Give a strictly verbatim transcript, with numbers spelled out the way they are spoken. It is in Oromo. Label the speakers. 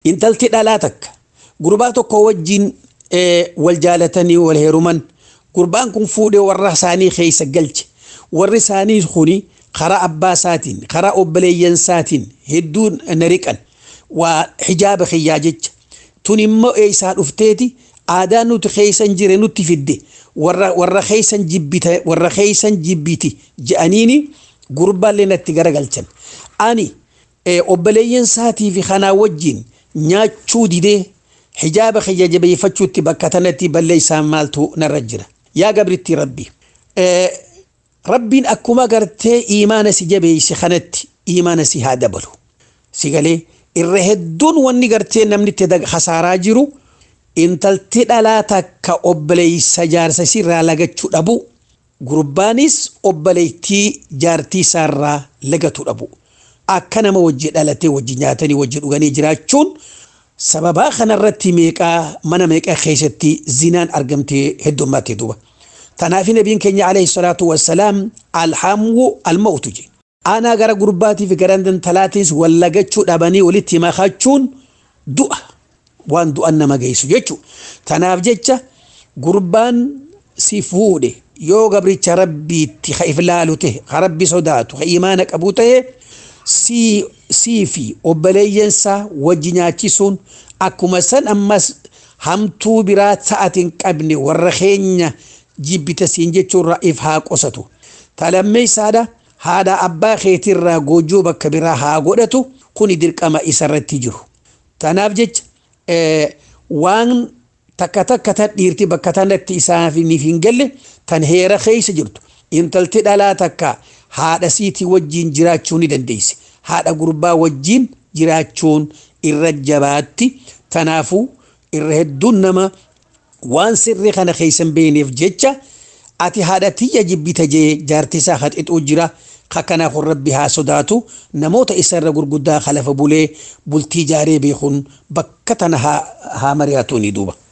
Speaker 1: intalti dhalaa takka gurbaa tokko wajjin wal jaalatanii wal heeruman gurbaan kun fuudhee warra isaanii keessa galche warri isaanii kuni karaa abbaa isaatiin karaa obboleeyyan isaatiin hedduun nariqan waa hijaaba khiyyaa jecha tun immoo eeysaa dhufteeti aadaan nuti keessan jire nutti fidde warra warra keessan jibbita warra keessan jibbiti je'aniini gurbaalee natti garagalchan ani obboleeyyan isaatii fi kanaa wajjin nyaachuu didee hijaaba khiyya jabeeffachuutti bakka tanatti balleessaa maaltu narra jira yaa gabritti rabbi rabbiin akkuma gartee iimaana si jabeeyse kanatti iimaana si haa dabalu sigalee irra hedduun wanni gartee namni itti khasaaraa jiru intalti dhalaa takka obboleeysa jaarsa sirraa lagachuu dhabu gurbaanis obboleeytii jaartii isaarraa lagatu dhabu akka nama wajji dhalatee wajji nyaatanii wajji dhuganii jiraachuun sababa kanarratti meeqaa mana meeqaa keessatti zinaan argamtee heddummaatee duuba tanaaf nabiin keenya alayhi salaatu wassalaam alhamu almautu je ana gara gurbaatiif gara intalaatis wallagachuu dhabanii walitti makachuun du'a waan du'an nama geessu jechu tanaaf jecha gurbaan si fuudhe yoo gabricha rabbiitti iflaalu ta'e rabbi sodaatu iimaana qabu ta'e si si fi obboleeyyansa wajji nyaachisuun akkuma san ammas hamtuu biraa ta'atiin qabne warra keenya jibbita siin jechuun ra'iif haa qosatu talammeessaadha haadha abbaa keetirraa goojoo bakka biraa haa godhatu kuni dirqama isarratti jiru tanaaf jecha waan takka takka tan dhiirti bakka tanatti isaaf hin galle tan heera keessa jirtu intalti dhalaa takka haadha siitii wajjin jiraachuu ni dandeessi haadha gurbaa wajjin jiraachuun irra jabaatti tanaafu irra hedduun nama waan sirrii kana keessan beeneef jecha ati haadha tiyya jibbita jee jaartisaa haxixuu jira kakana kun rabbi haa sodaatu namoota isarra gurguddaa khalafa bulee bultii jaaree beekun bakka tana haa mari'atuuni duuba